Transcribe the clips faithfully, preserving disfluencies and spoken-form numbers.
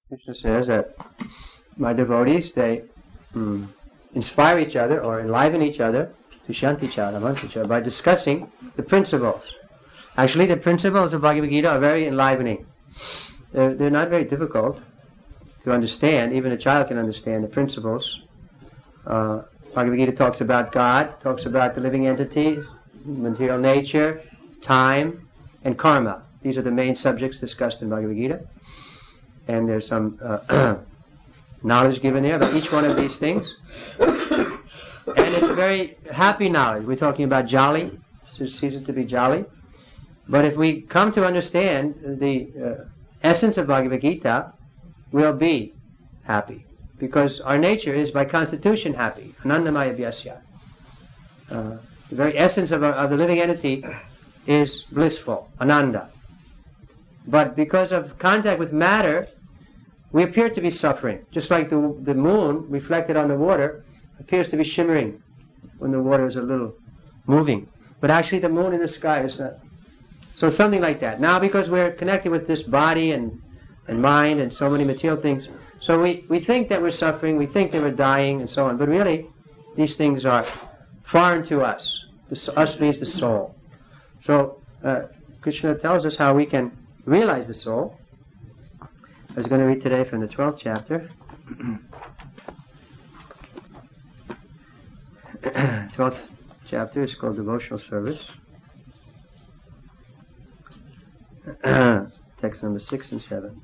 Krishna says that my devotees, they mm, inspire each other or enliven each other to shanti chara by discussing the principles. Actually, the principles of Bhagavad Gita are very enlivening. They're, they're not very difficult to understand. Even a child can understand the principles. Uh, Bhagavad Gita talks about God, talks about the living entities, material nature, time, and karma. These are the main subjects discussed in Bhagavad Gita. And there's some uh, knowledge given there about each one of these things. And it's a very happy knowledge. We're talking about jolly. It's a season to be jolly. But if we come to understand the uh, essence of Bhagavad Gita, we'll be happy. Because our nature is by constitution happy. Anandamaya vyasya. Uh, the very essence of, our, of the living entity is blissful, ananda. But because of contact with matter, we appear to be suffering. Just like the, the moon reflected on the water appears to be shimmering when the water is a little moving. But actually the moon in the sky is not. So something like that. Now because we're connected with this body and, and mind and so many material things, so we, we think that we're suffering, we think that we're dying and so on. But really, these things are foreign to us. The, us means the soul. So uh, Krishna tells us how we can realize the soul. I was going to read today from the twelfth chapter. twelfth chapter is called Devotional Service. Text number six and seven.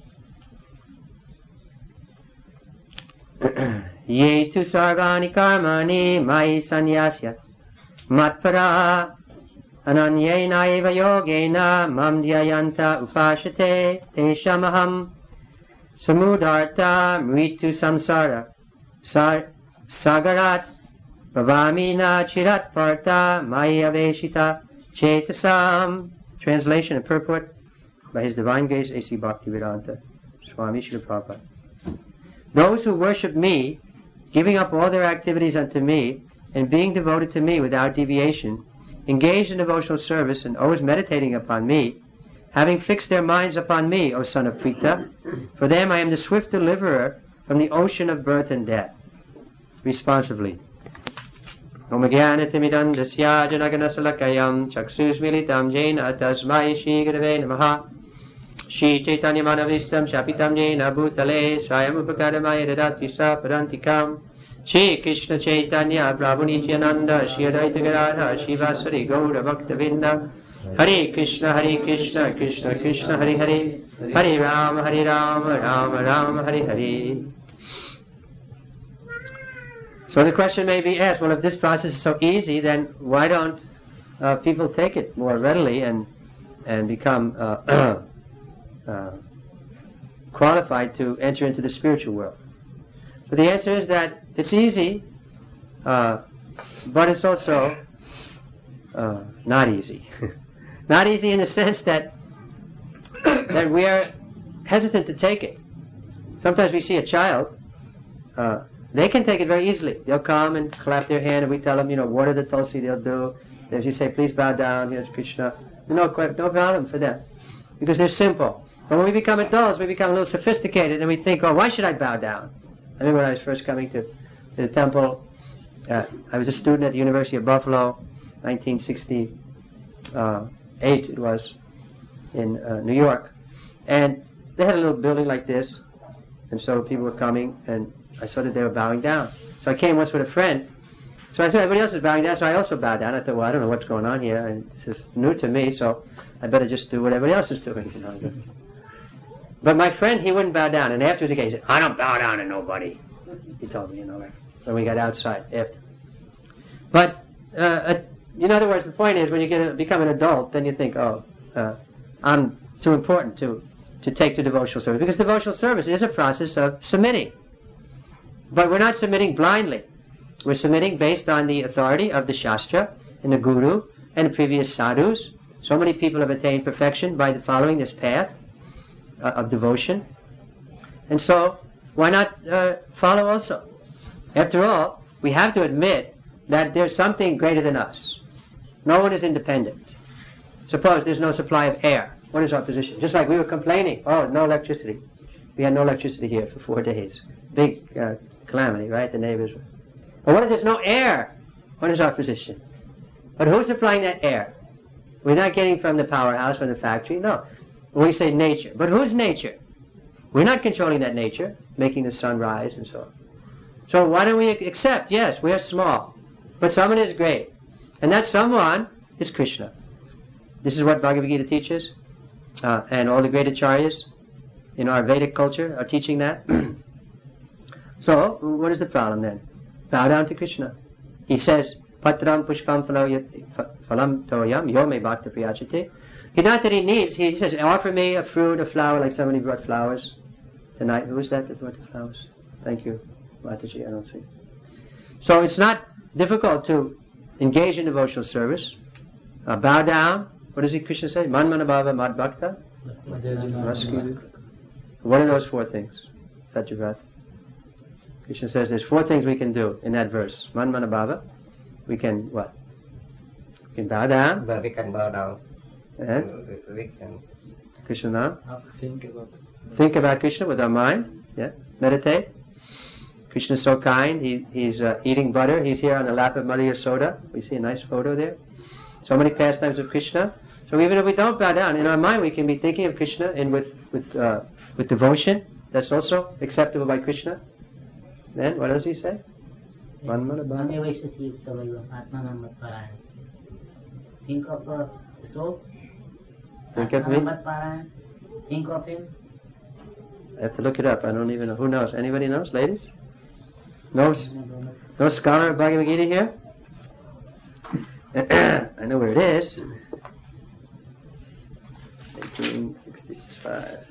Ye tu sarvani karmani mai sanyasya matpara ananyena eva yogena mam dhyayanta upashate teshamaham samudarta mritu samsara sar sagarat bhavamina chirat parta maya veshita chetasam. Translation and purport by His Divine Grace A C Bhaktivedanta Swami Srila Prabhupada. Those who worship me, giving up all their activities unto me, and being devoted to me without deviation, engaged in devotional service and always meditating upon me, having fixed their minds upon me, O son of Prita, for them I am the swift deliverer from the ocean of birth and death. Responsively. Om Jnanatimidam Dasya Janaganasalakayam Chaksusmilitam Jena Tasmai Shri Gurave Namaha Shri Chaitanya Manavistam Shapitam Jena Bhutale Swayam Upakadamaya Dadati Sapadantikam Shri Krishna Chaitanya Prabhu Nityananda Shri Advaita Gadadhar Shri Vasari Gaura Bhaktavinda Hare Krishna Hare Krishna Krishna Krishna Hare Hare Hare Rama Hare Rama Rama Rama Hare Hare. So the question may be asked, well, if this process is so easy, then why don't uh, people take it more readily and and become uh, uh, qualified to enter into the spiritual world? But the answer is that it's easy, uh, but it's also uh, not easy. Not easy in the sense that that we are hesitant to take it. Sometimes we see a child. Uh, They can take it very easily. They'll come and clap their hand, and we tell them, you know, water the tulsi, they'll do. If you say, please bow down, here's Krishna. No, no problem for them, because they're simple. But when we become adults, we become a little sophisticated, and we think, oh, why should I bow down? I remember when I was first coming to, to the temple, uh, I was a student at the University of Buffalo, nineteen sixty-eight it was, in uh, New York. And they had a little building like this, and so people were coming, and I saw that they were bowing down. So I came once with a friend. So I saw everybody else is bowing down, so I also bowed down. I thought, well, I don't know what's going on here, and this is new to me, so I better just do what everybody else is doing. You know. But my friend, he wouldn't bow down, and afterwards he came, he said, I don't bow down to nobody. He told me, you know, when we got outside after. But, uh, in other words, the point is, when you get a, become an adult, then you think, oh, uh, I'm too important to, to take to devotional service. Because devotional service is a process of submitting. But we're not submitting blindly. We're submitting based on the authority of the Shastra and the Guru and the previous sadhus. So many people have attained perfection by following this path uh, of devotion. And so, why not uh, follow also? After all, we have to admit that there's something greater than us. No one is independent. Suppose there's no supply of air. What is our position? Just like we were complaining, oh, no electricity. We had no electricity here for four days. Big uh, calamity, right? The neighbors were. But what if there's no air? What is our position? But who's supplying that air? We're not getting from the powerhouse, from the factory. No. We say nature. But who's nature? We're not controlling that nature, making the sun rise and so on. So why don't we accept, yes, we are small, but someone is great. And that someone is Krishna. This is what Bhagavad Gita teaches. Uh, and all the great acharyas in our Vedic culture are teaching that. So, what is the problem then? Bow down to Krishna. He says, Patram pushpam phalam toyam yo me bhakta priyachate. He not that he needs, he says, offer me a fruit, a flower, like somebody brought flowers tonight. Who was that that brought the flowers? Thank you, Mataji, I don't see. So it's not difficult to engage in devotional service. Uh, bow down. What does he, Krishna say? Man manabhava mad bhakta. What are those four things? Satyavrat. Krishna says there's four things we can do in that verse. Man manabhava. We can what? We can bow down. But we can bow down. And we can Krishna now. Think about Think about Krishna with our mind. Yeah. Meditate. Krishna is so kind. He, he's uh, eating butter. He's here on the lap of Mother Yasoda. We see a nice photo there. So many pastimes of Krishna. So even if we don't bow down, in our mind we can be thinking of Krishna and with with uh, with devotion. That's also acceptable by Krishna. Then what does he say? Think of uh, the soul. Think of me. Think of him. I have to look it up. I don't even know. Who knows? Anybody knows? Ladies? No, no scholar of Bhagavad Gita here? I know where it is. eighteen sixty-five.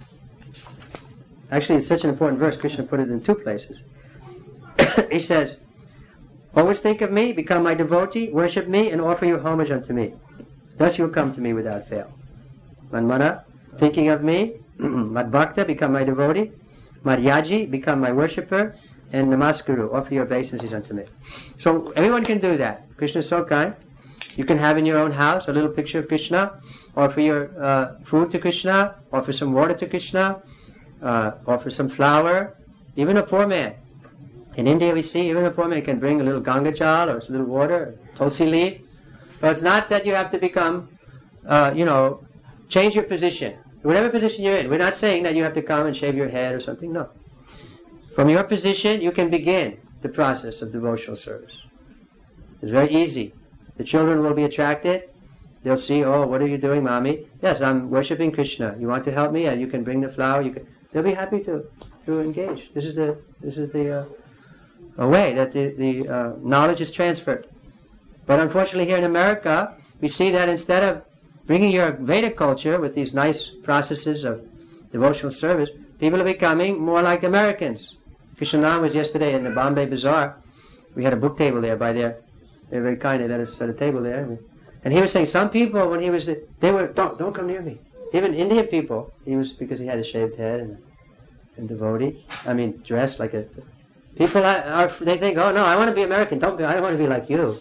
Actually, it's such an important verse. Krishna put it in two places. He says, always think of me, become my devotee, worship me, and offer your homage unto me. Thus you will come to me without fail. Manmana, thinking of me, Mad Bhakta, become my devotee, Madhyaji, become my worshipper, and Namaskuru, offer your obeisances unto me. So everyone can do that. Krishna is so kind. You can have in your own house a little picture of Krishna, offer your uh, food to Krishna, offer some water to Krishna, uh, offer some flour, even a poor man. In India we see even a poor man can bring a little Ganga Jal or a little water, tulsi leaf. But it's not that you have to become, uh, you know, change your position. Whatever position you're in. We're not saying that you have to come and shave your head or something, no. From your position, you can begin the process of devotional service. It's very easy. The children will be attracted. They'll see, oh, what are you doing, Mommy? Yes, I'm worshipping Krishna. You want to help me? And you can bring the flower. You can. They'll be happy to, to engage. This is the this is the uh, a way that the, the uh, knowledge is transferred. But unfortunately here in America, we see that instead of bringing your Vedic culture with these nice processes of devotional service, people are becoming more like Americans. Krishnanand was yesterday in the Bombay Bazaar. We had a book table there by there. They were very kind. They let us set a table there. And he was saying some people, when he was, they were, don't, don't come near me. Even Indian people, he was, because he had a shaved head and, and devotee. I mean, dressed like a, people are, are, they think, oh no, I want to be American. Don't be, I don't want to be like you.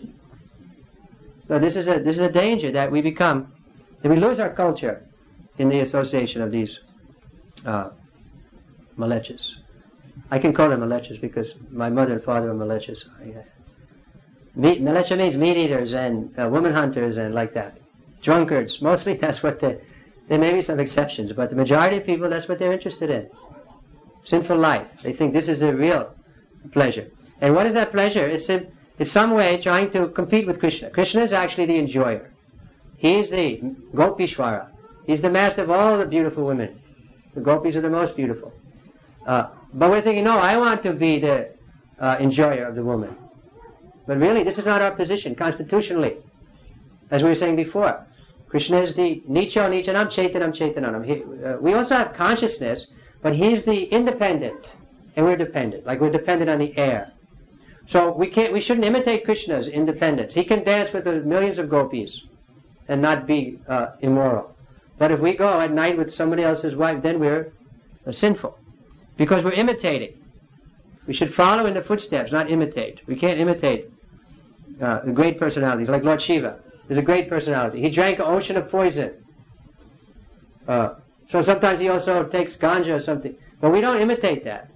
So this is a, this is a danger that we become, that we lose our culture in the association of these uh, malechas. I can call them malechas because my mother and father were malechas. I, uh, meat, malecha means meat eaters and uh, woman hunters and like that. Drunkards. Mostly that's what they, there may be some exceptions, but the majority of people, that's what they're interested in. Sinful life. They think this is a real pleasure. And what is that pleasure? It's in, it's some way trying to compete with Krishna. Krishna is actually the enjoyer. He is the Gopishwara. He's the master of all the beautiful women. The gopis are the most beautiful. Uh, but we're thinking, no, I want to be the uh, enjoyer of the woman. But really, this is not our position, constitutionally. As we were saying before, Krishna is the Nicho Nichanam Chaitanam Chaitananam. He, uh, we also have consciousness, but he's the independent, and we're dependent, like we're dependent on the air. So we can't, we shouldn't imitate Krishna's independence. He can dance with the millions of gopis and not be uh, immoral. But if we go at night with somebody else's wife, then we're uh, sinful. Because we're imitating. We should follow in the footsteps, not imitate. We can't imitate uh, the great personalities, like Lord Shiva. There's a great personality. He drank an ocean of poison. Uh, So sometimes he also takes ganja or something. But we don't imitate that.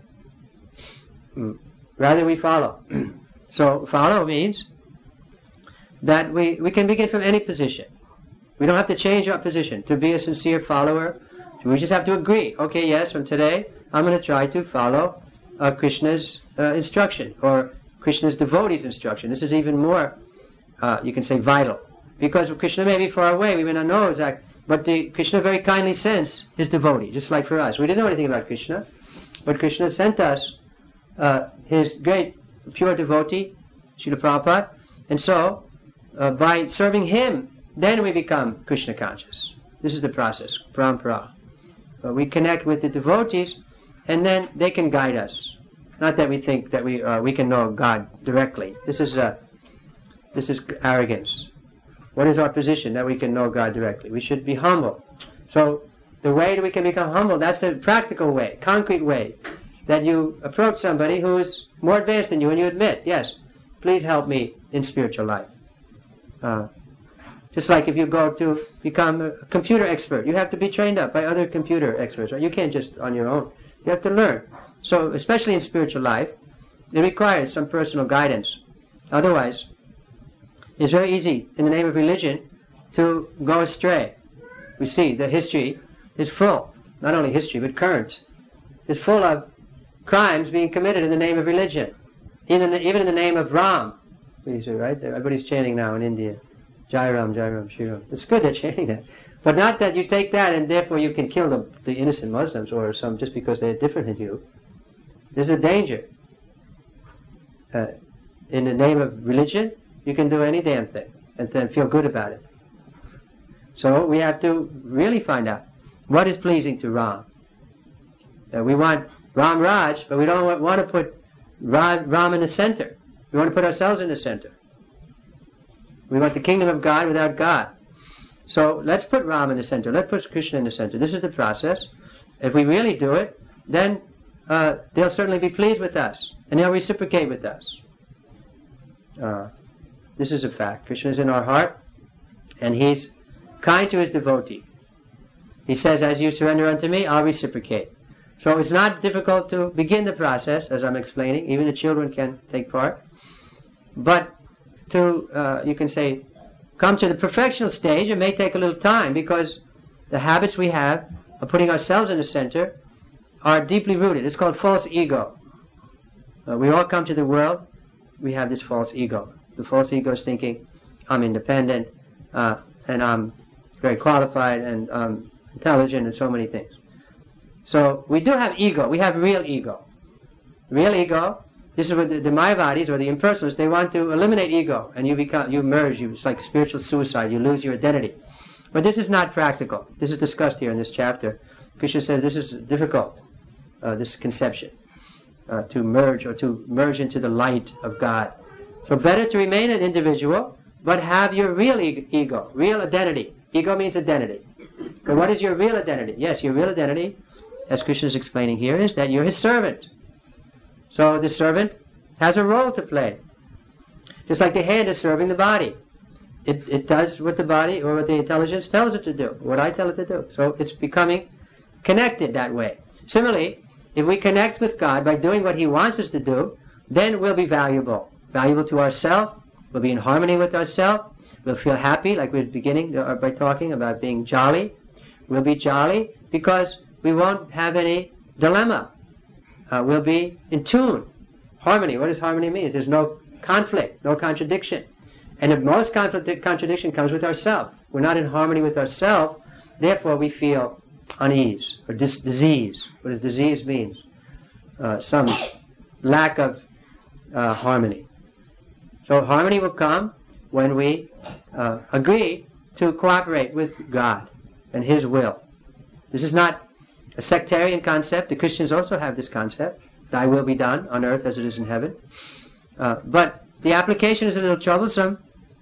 Mm. Rather we follow. So follow means that we, we can begin from any position. We don't have to change our position. To be a sincere follower, we just have to agree. Okay, yes, from today I'm going to try to follow uh, Krishna's uh, instruction, or Krishna's devotee's instruction. This is even more, uh, you can say, vital. Because Krishna may be far away, we may not know exactly, but the, Krishna very kindly sends his devotee, just like for us. We didn't know anything about Krishna, but Krishna sent us uh, his great pure devotee, Srila Prabhupada, and so uh, by serving him, then we become Krishna conscious. This is the process, parampara. Uh, we connect with the devotees, and then they can guide us. Not that we think that we uh, we can know God directly. This is uh, this is arrogance. What is our position that we can know God directly? We should be humble. So the way that we can become humble, that's the practical way, concrete way, that you approach somebody who is more advanced than you and you admit, yes, please help me in spiritual life. Uh, just like if you go to become a computer expert, you have to be trained up by other computer experts, right? You can't just on your own. You have to learn. So especially in spiritual life, it requires some personal guidance. Otherwise, it's very easy, in the name of religion, to go astray. We see the history is full, not only history, but current, is full of crimes being committed in the name of religion. Even, even in the name of Ram. We see, right? Everybody's chanting now in India. Jai Ram, Jai Ram, Shri Ram. It's good they're chanting that. But not that you take that and therefore you can kill the, the innocent Muslims or some just because they're different than you. There's a danger. Uh, in the name of religion, you can do any damn thing and then feel good about it. So we have to really find out what is pleasing to Ram. Uh, we want Ram Raj, but we don't want, want to put Ram, Ram in the center. We want to put ourselves in the center. We want the kingdom of God without God. So let's put Ram in the center. Let's put Krishna in the center. This is the process. If we really do it, then uh, they'll certainly be pleased with us, and they'll reciprocate with us. Uh, this is a fact. Krishna is in our heart, and he's kind to his devotee. He says, as you surrender unto me, I'll reciprocate. So it's not difficult to begin the process, as I'm explaining. Even the children can take part. But to, uh, you can say, come to the perfectional stage, it may take a little time, because the habits we have of putting ourselves in the center are deeply rooted. It's called false ego. Uh, we all come to the world, we have this false ego. The false ego is thinking, I'm independent, uh, and I'm very qualified, and um, intelligent, and so many things. So we do have ego. We have real ego. Real ego. This is what the, the Mayavadis or the impersonalists, they want to eliminate ego, and you become, you merge. You, it's like spiritual suicide. You lose your identity. But this is not practical. This is discussed here in this chapter. Krishna says this is difficult. Uh, this conception uh, to merge or to merge into the light of God. So better to remain an individual, but have your real e- ego, real identity. Ego means identity. But what is your real identity? Yes, your real identity, as Krishna is explaining here, is that you're his servant. So the servant has a role to play. Just like the hand is serving the body. It, it does what the body or what the intelligence tells it to do, what I tell it to do. So it's becoming connected that way. Similarly, if we connect with God by doing what he wants us to do, then we'll be valuable. Valuable to ourselves. We'll be in harmony with ourselves. We'll feel happy, like we were beginning by talking about being jolly. We'll be jolly because we won't have any dilemma. Uh, we'll be in tune. Harmony. What does harmony mean? There's no conflict, no contradiction. And the most conflict, contradiction comes with ourselves. We're not in harmony with ourselves, therefore we feel unease or dis- disease. What does disease mean? Uh, some lack of uh, harmony. So harmony will come when we uh, agree to cooperate with God and his will. This is not a sectarian concept. The Christians also have this concept. Thy will be done on earth as it is in heaven. Uh, but the application is a little troublesome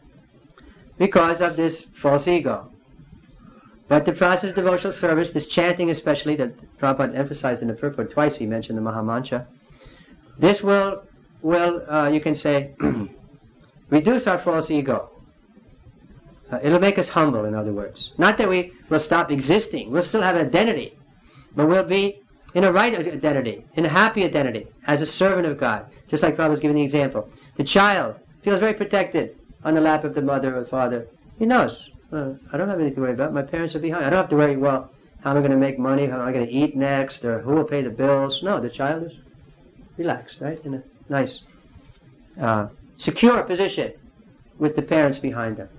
because of this false ego. But the process of devotional service, this chanting especially, that Prabhupada emphasized in the purport, twice he mentioned the Mahamantra, this will, will uh, you can say, reduce our false ego. Uh, it'll make us humble, in other words. Not that we will stop existing. We'll still have an identity. But we'll be in a right identity, in a happy identity, as a servant of God. Just like Prabhupada was giving the example. The child feels very protected on the lap of the mother or the father. He knows, uh, I don't have anything to worry about. My parents are behind. I don't have to worry, well, how am I going to make money? How am I going to eat next? Or who will pay the bills? No, the child is relaxed, right? In a nice, uh, secure position with the parents behind them.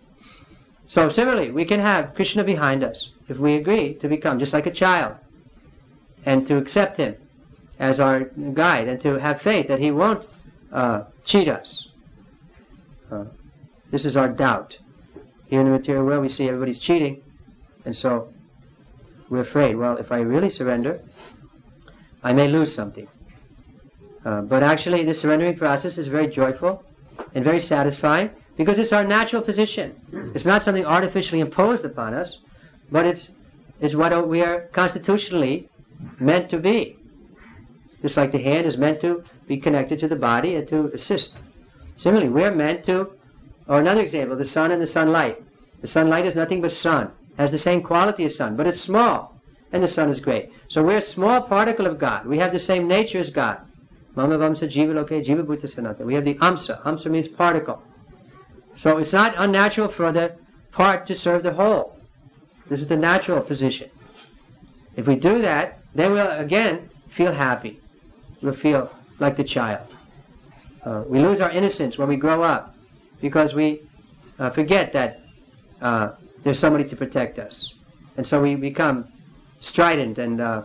So similarly, we can have Krishna behind us if we agree to become just like a child and to accept him as our guide and to have faith that he won't uh, cheat us. Uh, this is our doubt. Here in the material world we see everybody's cheating, and so we're afraid, well, if I really surrender, I may lose something. Uh, but actually the surrendering process is very joyful and very satisfying because it's our natural position. It's not something artificially imposed upon us, but it's, it's what we are constitutionally meant to be. Just like the hand is meant to be connected to the body and to assist. Similarly, we're meant to, or another example, the sun and the sunlight. The sunlight is nothing but sun, has the same quality as sun, but it's small, and the sun is great. So we're a small particle of God. We have the same nature as God. Mama Vamsa Jiva Loke Jiva Bhuta Sanata. We have the Amsa. Amsa means particle. So it's not unnatural for the part to serve the whole. This is the natural position. If we do that, then we'll again feel happy. We'll feel like the child. Uh, we lose our innocence when we grow up because we uh, forget that uh, there's somebody to protect us. And so we become strident and uh,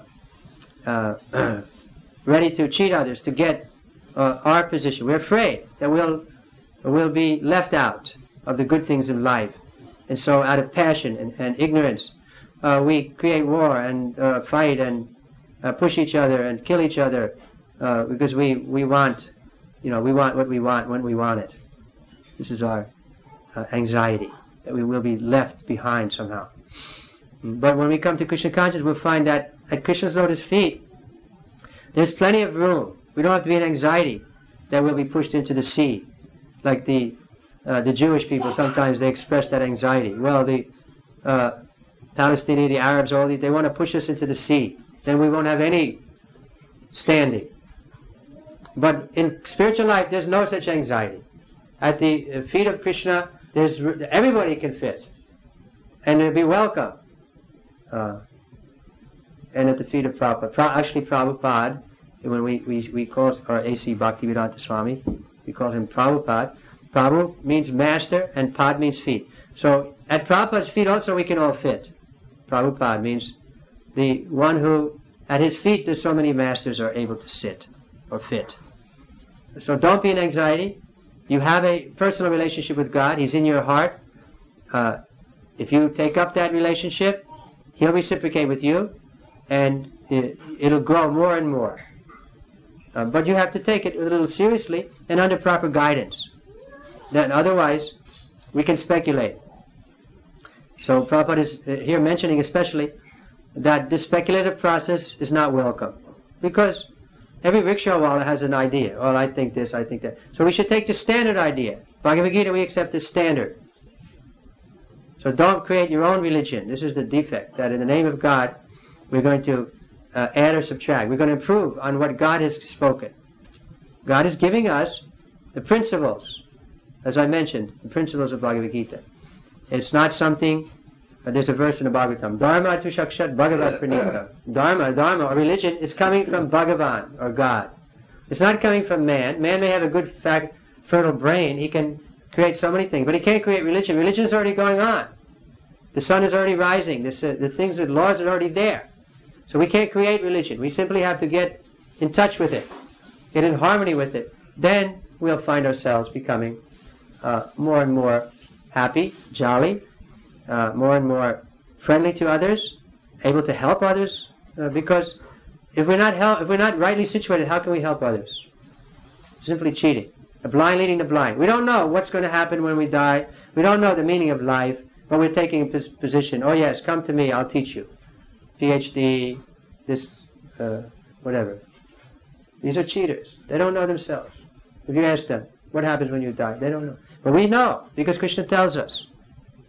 uh, ready to cheat others to get uh, our position. We're afraid that we'll, we'll be left out of the good things of life. And so out of passion and, and ignorance, uh, we create war and uh, fight and uh, push each other and kill each other uh, because we, we want, you know, we want what we want when we want it. This is our uh, anxiety, that we will be left behind somehow. But when we come to Krishna consciousness, we'll find that at Krishna's lotus feet, there's plenty of room. We don't have to be in anxiety that we'll be pushed into the sea. Like the uh, the Jewish people, sometimes they express that anxiety. Well, the uh, Palestinians, the Arabs, all the, they want to push us into the sea. Then we won't have any standing. But in spiritual life, there's no such anxiety. At the feet of Krishna, there's everybody can fit, and it'll be welcome. Uh, and at the feet of Prabhupada, Pra, actually Prabhupada, when we, we, we call our A C Bhaktivedanta Swami, we call him Prabhupada. Prabhu means master, and Pad means feet. So at Prabhupada's feet also we can all fit. Prabhupada means the one who, at his feet, there's so many masters are able to sit or fit. So don't be in anxiety. You have a personal relationship with God. He's in your heart. Uh, if you take up that relationship, He'll reciprocate with you, and it, it'll grow more and more. Uh, but you have to take it a little seriously and under proper guidance. Then otherwise, we can speculate. So Prabhupada is here mentioning especially that this speculative process is not welcome, because every rickshawala has an idea. Oh, I think this, I think that. So we should take the standard idea. Bhagavad Gita, we accept the standard. So don't create your own religion. This is the defect, that in the name of God, we're going to uh, add or subtract. We're going to improve on what God has spoken. God is giving us the principles, as I mentioned, the principles of Bhagavad Gita. It's not something, uh, there's a verse in the Bhagavatam, Dharma tu shakshat bhagavat pranita. Dharma, Dharma, or religion, is coming from Bhagavan, or God. It's not coming from man. Man may have a good, fact, fertile brain. He can create so many things, but he can't create religion. Religion is already going on. The sun is already rising. This, uh, the things, the laws are already there. So we can't create religion. We simply have to get in touch with it, get in harmony with it. Then we'll find ourselves becoming uh, more and more happy, jolly, uh, more and more friendly to others, able to help others. Uh, because if we're not help, if we're not rightly situated, how can we help others? Simply cheating. The blind leading the blind. We don't know what's going to happen when we die. We don't know the meaning of life, but we're taking a pos- position. Oh yes, come to me, I'll teach you. P H D, this, uh, whatever. These are cheaters. They don't know themselves. If you ask them, what happens when you die? They don't know. But we know, because Krishna tells us.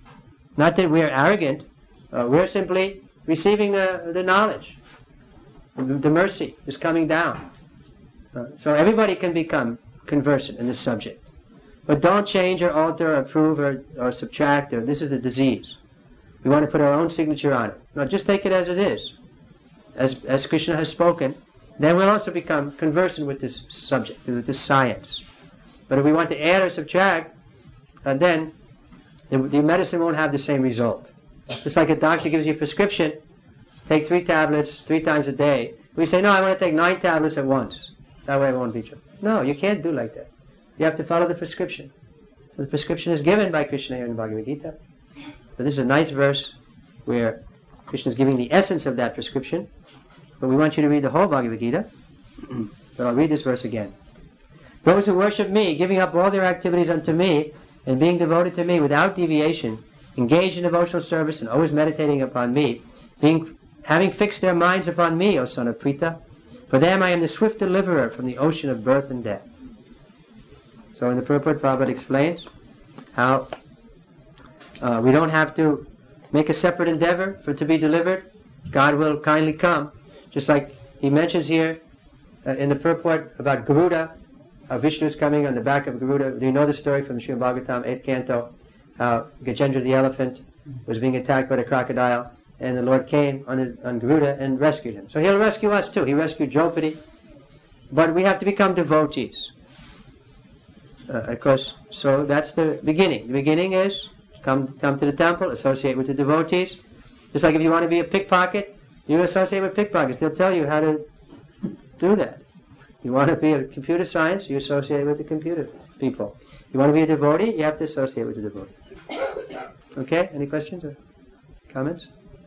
Not that we're arrogant. Uh, we're simply receiving the, the knowledge. The mercy is coming down. Uh, so everybody can become conversant in this subject. But don't change or alter or improve or, or subtract. Or this is the disease. We want to put our own signature on it. No, just take it as it is. As, as Krishna has spoken, then we'll also become conversant with this subject, with this science. But if we want to add or subtract, uh, then the, the medicine won't have the same result. Just like a doctor gives you a prescription, take three tablets three times a day. We say, no, I want to take nine tablets at once. That way it won't be true. No, you can't do like that. You have to follow the prescription. The prescription is given by Krishna here in the Bhagavad Gita. But this is a nice verse where Krishna is giving the essence of that prescription. But we want you to read the whole Bhagavad Gita. So I'll read this verse again. Those who worship me, giving up all their activities unto me, and being devoted to me without deviation, engaged in devotional service and always meditating upon me, being having fixed their minds upon me, O son of Pritha, for them I am the swift deliverer from the ocean of birth and death. So in the purport, Prabhupada explains how uh, we don't have to make a separate endeavor for to be delivered. God will kindly come. Just like he mentions here uh, in the purport about Garuda, how Vishnu is coming on the back of Garuda. Do you know the story from Srimad Bhagavatam, eighth canto? How Gajendra the elephant was being attacked by the crocodile, and the Lord came on, a, on Garuda and rescued him. So he'll rescue us too. He rescued Draupadi. But we have to become devotees. Uh, of course, so that's the beginning. The beginning is come, come to the temple, associate with the devotees. Just like if you want to be a pickpocket, you associate with pickpockets. They'll tell you how to do that. You want to be a computer science, you associate with the computer people. You want to be a devotee, you have to associate with the devotee. Okay? Any questions or comments?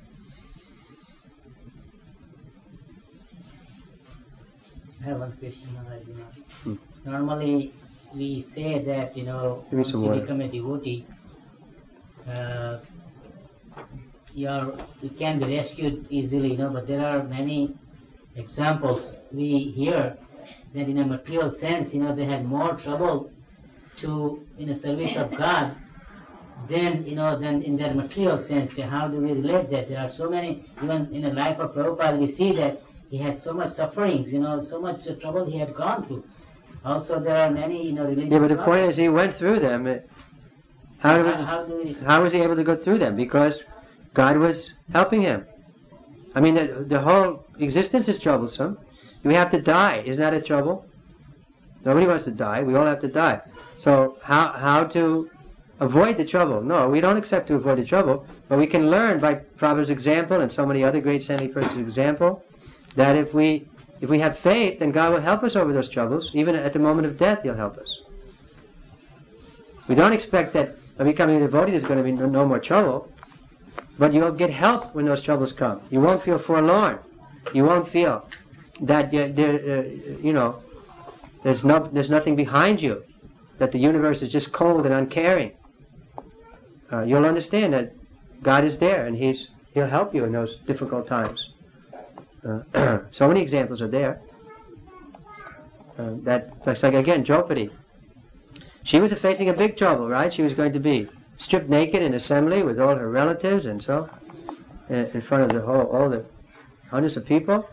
I have one question, Maharaj. Hmm. Normally, we say that, you know, Give me once some you water. become a devotee, uh, you're, you can be rescued easily, you know, but there are many examples we hear that in a material sense, you know, they had more trouble to, in a service of God, than, you know, than in their material sense. How do we relate that? There are so many, even in the life of Prabhupada, we see that he had so much sufferings, you know, so much trouble he had gone through. Also, there are many, you know, religious Yeah, but the problems. point is he went through them. It- How, how, was, how do we... how was he able to go through them? Because God was helping him. I mean, the, the whole existence is troublesome. We have to die. Isn't that a trouble? Nobody wants to die. We all have to die. So how how to avoid the trouble? No, we don't accept to avoid the trouble, but we can learn by Prabhupada's example and so many other great saintly persons' example that if we if we have faith, then God will help us over those troubles. Even at the moment of death, He'll help us. We don't expect that by becoming a devotee there's going to be no, no more trouble, but you'll get help when those troubles come. You won't feel forlorn. You won't feel that uh, there, uh, you know, there's no, there's nothing behind you, that the universe is just cold and uncaring. Uh, you'll understand that God is there and He's He'll help you in those difficult times. Uh, so many examples are there. Uh, that looks like again Draupadi. She was facing a big trouble, right? She was going to be stripped naked in assembly with all her relatives and so, in in front of the whole all the hundreds of people.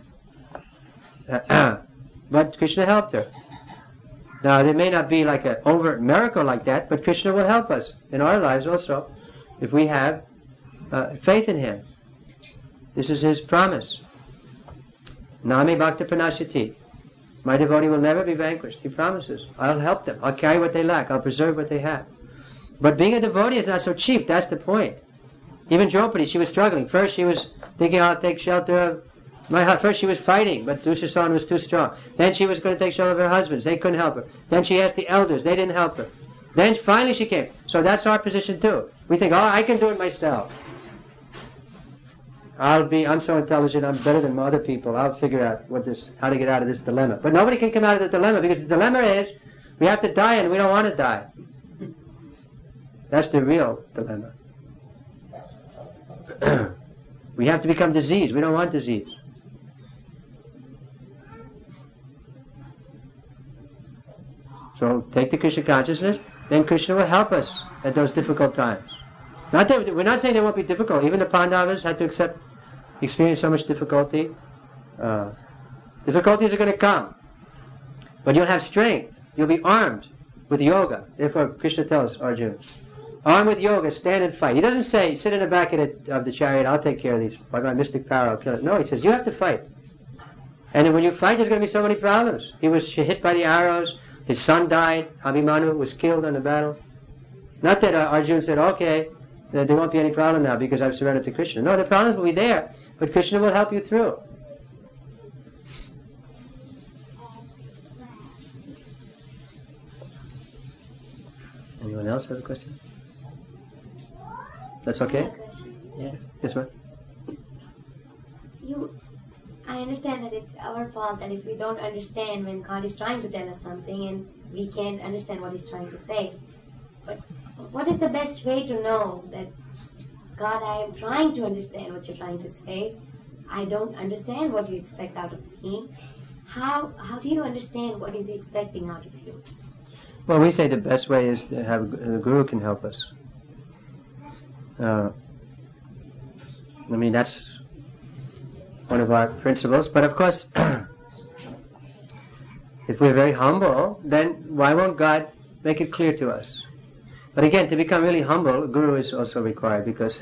But Krishna helped her. Now, there may not be like an overt miracle like that, but Krishna will help us in our lives also if we have uh, faith in Him. This is His promise. Nami bhakta pranashati. My devotee will never be vanquished. He promises. I'll help them. I'll carry what they lack. I'll preserve what they have. But being a devotee is not so cheap. That's the point. Even Draupadi, she was struggling. First she was thinking, I'll take shelter of my husband. First she was fighting, but Dushasana was too strong. Then she was going to take shelter of her husbands. They couldn't help her. Then she asked the elders. They didn't help her. Then finally she came. So that's our position too. We think, oh, I can do it myself. I'll be, I'm so intelligent, I'm better than other people. I'll figure out what this, how to get out of this dilemma. But nobody can come out of the dilemma because the dilemma is we have to die and we don't want to die. That's the real dilemma. We have to become diseased. We don't want disease. So take the Krishna consciousness, then Krishna will help us at those difficult times. Not that, we're not saying there won't be difficult. Even the Pandavas had to accept, experience so much difficulty. Uh, difficulties are going to come. But you'll have strength. You'll be armed with yoga. Therefore, Krishna tells Arjuna, armed with yoga, stand and fight. He doesn't say, sit in the back of the, of the chariot, I'll take care of these. By my mystic power, I'll kill it. No, he says, you have to fight. And then when you fight, there's going to be so many problems. He was hit by the arrows. His son died. Abhimanyu was killed in the battle. Not that uh, Arjuna said, okay, there won't be any problem now because I've surrendered to Krishna. No, the problems will be there, but Krishna will help you through. Anyone else have a question? That's okay? Yes. Yes, ma'am. You, I understand that it's our fault that if we don't understand when God is trying to tell us something and we can't understand what He's trying to say. But what is the best way to know that, God, I am trying to understand what you're trying to say. I don't understand what you expect out of me. How how do you understand what He's expecting out of you? Well, we say the best way is to have a guru can help us. Uh, I mean, that's one of our principles. But of course, if we're very humble, then why won't God make it clear to us? But again, to become really humble, a guru is also required because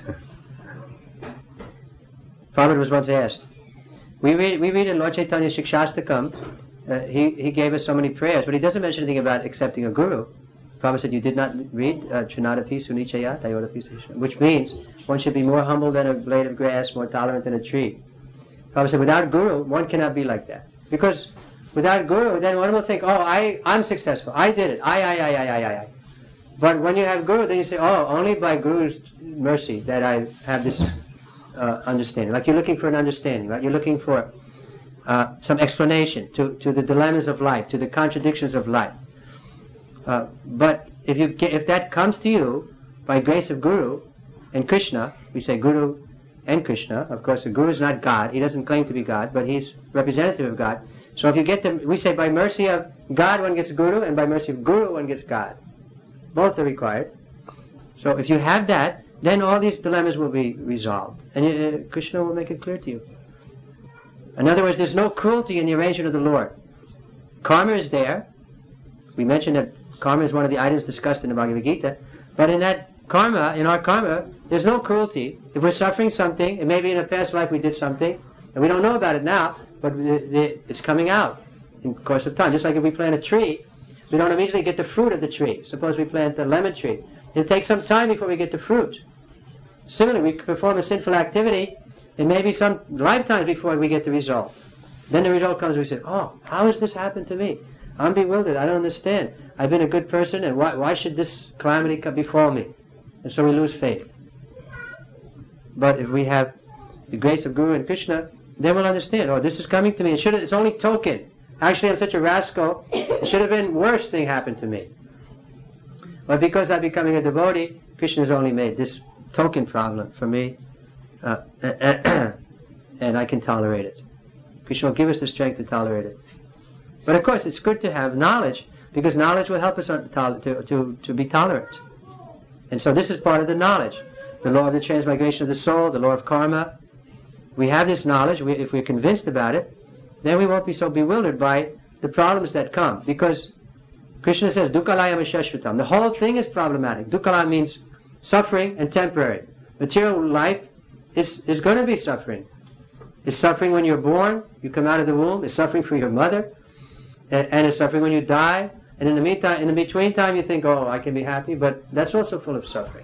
Prabhupada was once asked. We read, we read in Lord Chaitanya Shikshastakam, uh, he, he gave us so many prayers, but he doesn't mention anything about accepting a guru. Prabhupada said, you did not read Trinadapi Sunichaya Tayodapi Sesha, which means one should be more humble than a blade of grass, more tolerant than a tree. Prabhupada said, without guru, one cannot be like that. Because without guru, then one will think, oh, I, I'm successful. I did it. I, I, I, I, I, I, I. But when you have guru, then you say, oh, only by guru's mercy that I have this uh, understanding. Like you're looking for an understanding, right? You're looking for uh, some explanation to, to the dilemmas of life, to the contradictions of life. Uh, but if you get, if that comes to you by grace of Guru and Krishna, we say Guru and Krishna. Of course, the Guru is not God. He doesn't claim to be God, but he's representative of God. So if you get to, we say by mercy of God one gets Guru, and by mercy of Guru one gets God. Both are required. So if you have that, then all these dilemmas will be resolved, and uh, Krishna will make it clear to you. In other words, there's no cruelty in the arrangement of the Lord. Karma is there. We mentioned that karma is one of the items discussed in the Bhagavad Gita, but in that karma, in our karma, there's no cruelty. If we're suffering something, and maybe in a past life we did something, and we don't know about it now, but it's coming out in the course of time. Just like if we plant a tree, we don't immediately get the fruit of the tree. Suppose we plant the lemon tree. It takes some time before we get the fruit. Similarly, we perform a sinful activity, it may be some lifetimes before we get the result. Then the result comes, we say, oh, how has this happened to me? I'm bewildered, I don't understand. I've been a good person, and why, why should this calamity come befall me? And so we lose faith. But if we have the grace of Guru and Krishna, then we'll understand, oh, this is coming to me. It should have, it's only token. Actually, I'm such a rascal, it should have been worse thing happened to me. But because I'm becoming a devotee, Krishna has only made this token problem for me, uh, and I can tolerate it. Krishna will give us the strength to tolerate it. But of course, it's good to have knowledge, because knowledge will help us to, to, to be tolerant. And so this is part of the knowledge. The law of the transmigration of the soul, the law of karma. We have this knowledge, we, if we're convinced about it, then we won't be so bewildered by the problems that come. Because Krishna says, Dukkalayam Shashvatam. The whole thing is problematic. Dukkala means suffering and temporary. Material life is, is going to be suffering. It's suffering when you're born, you come out of the womb. It's suffering for your mother. And, and it's suffering when you die. And in the meantime, in the between time, you think, oh, I can be happy. But that's also full of suffering.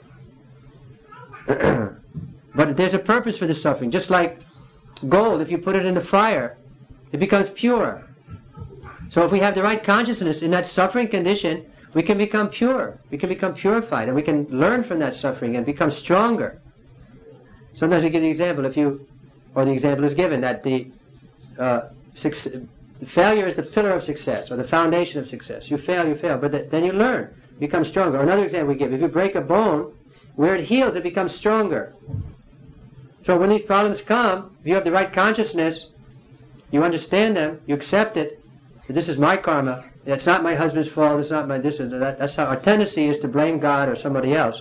But there's a purpose for the suffering. Just like gold, if you put it in the fire, it becomes pure. So if we have the right consciousness in that suffering condition, we can become pure. We can become purified, and we can learn from that suffering and become stronger. Sometimes we give the example, if you, or the example is given, that the, uh, success, failure is the pillar of success, or the foundation of success. You fail, you fail, but th- then you learn, become stronger. Or another example we give, if you break a bone, where it heals, it becomes stronger. So when these problems come, if you have the right consciousness, you understand them, you accept it, that this is my karma, it's not my husband's fault, it's not my this and that. That's how our tendency is to blame God or somebody else.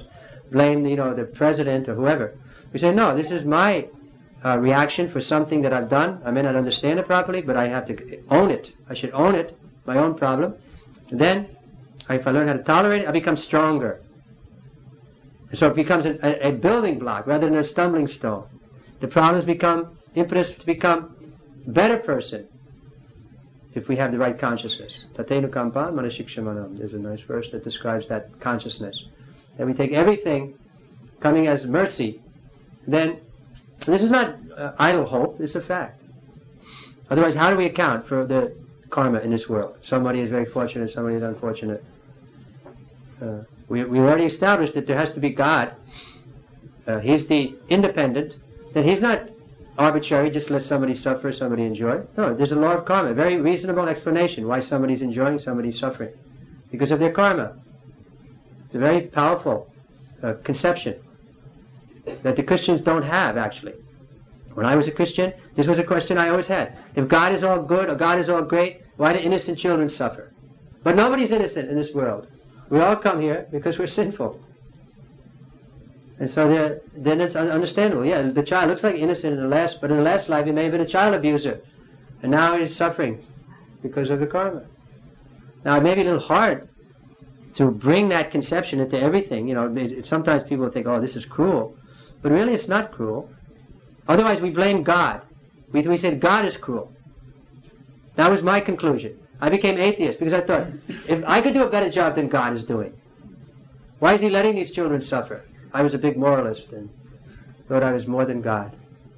blame, you know, the president or whoever. We say, no, this is my uh, reaction for something that I've done. I may not understand it properly, but I have to own it. I should own it, my own problem. And then, if I learn how to tolerate it, I become stronger. And so it becomes an, a, a building block rather than a stumbling stone. The problems become impetus to become a better person if we have the right consciousness. Tatenu kampa manashikshamanam. There's a nice verse that describes that consciousness. That we take everything coming as mercy, then this is not uh, idle hope, it's a fact. Otherwise, how do we account for the karma in this world? Somebody is very fortunate, somebody is unfortunate. Uh, we, we already established that there has to be God. Uh, he's the independent. That He's not arbitrary, just let somebody suffer, somebody enjoy. No, there's a law of karma, a very reasonable explanation why somebody's enjoying, somebody's suffering. Because of their karma. It's a very powerful uh, conception that the Christians don't have, actually. When I was a Christian, this was a question I always had. If God is all good, or God is all great, why do innocent children suffer? But nobody's innocent in this world. We all come here because we're sinful. And so then it's understandable. Yeah, the child looks like innocent in the last, but in the last life he may have been a child abuser. And now he's suffering because of the karma. Now it may be a little hard to bring that conception into everything. You know, it, sometimes people think, oh, this is cruel. But really it's not cruel. Otherwise we blame God. We, we said God is cruel. That was my conclusion. I became atheist because I thought, if I could do a better job than God is doing, why is He letting these children suffer? I was a big moralist and thought I was more than God.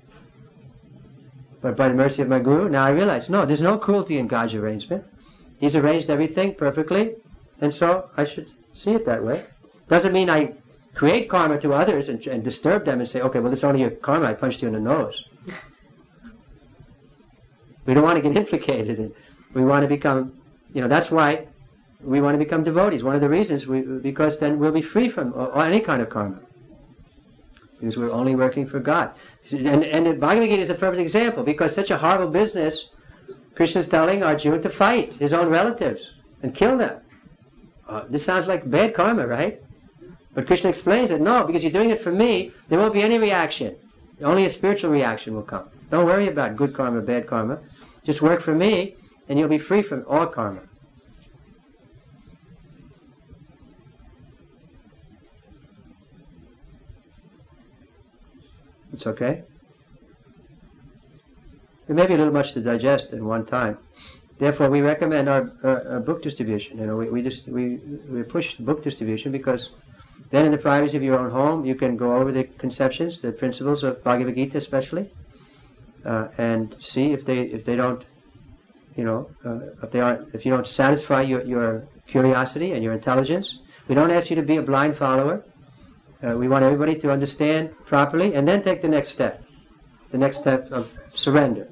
But by the mercy of my Guru, now I realize, no, there's no cruelty in God's arrangement. He's arranged everything perfectly, and so I should see it that way. Doesn't mean I create karma to others and, and disturb them and say, okay, well, this is only your karma, I punched you in the nose. We don't want to get implicated in. We want to become, you know, that's why we want to become devotees. One of the reasons, we, because then we'll be free from or, or any kind of karma. Because we're only working for God. And, and the Bhagavad Gita is a perfect example, because such a horrible business, Krishna is telling Arjuna to fight his own relatives and kill them. Uh, this sounds like bad karma, right? But Krishna explains that, no, because you're doing it for me, there won't be any reaction. Only a spiritual reaction will come. Don't worry about good karma, bad karma. Just work for me, and you'll be free from all karma. It's okay? It may be a little much to digest in one time. Therefore, we recommend our, our, our book distribution. You know, we, we just we we push book distribution because then, in the privacy of your own home, you can go over the conceptions, the principles of Bhagavad Gita, especially, uh, and see if they if they don't, you know, uh, if they aren't if you don't satisfy your your curiosity and your intelligence. We don't ask you to be a blind follower. Uh, we want everybody to understand properly and then take the next step, the next step of surrender,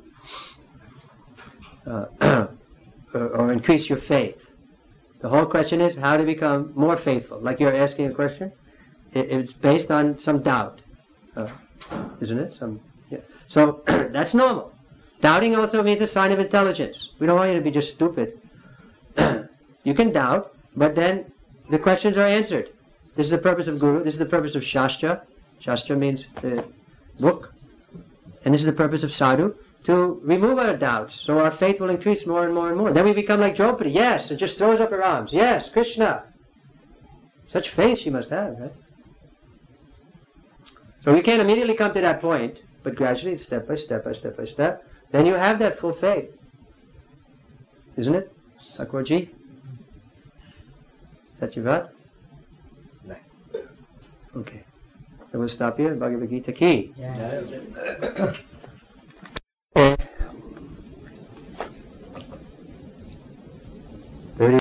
uh, or, or increase your faith. The whole question is how to become more faithful. Like you're asking a question, it, it's based on some doubt, uh, isn't it? Some, yeah. So that's normal. Doubting also means a sign of intelligence. We don't want you to be just stupid. You can doubt, but then the questions are answered. This is the purpose of Guru. This is the purpose of Shastra. Shastra means the book. And this is the purpose of Sadhu, to remove our doubts, so our faith will increase more and more and more. Then we become like Draupadi. Yes, and just throws up her arms. Yes, Krishna. Such faith she must have, right? So we can't immediately come to that point, but gradually, step by step by step by step, then you have that full faith. Isn't it, Thakurji? Satyavat? Okay. So we'll stop here. Bhagavad Gita ki. Yeah.